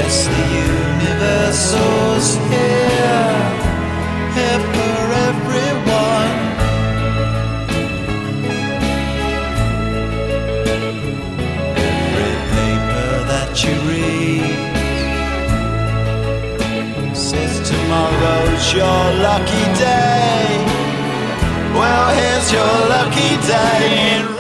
Yes, the universal's here, here for everyone. Every paper that you read says tomorrow's your lucky day. Well, here's your lucky day.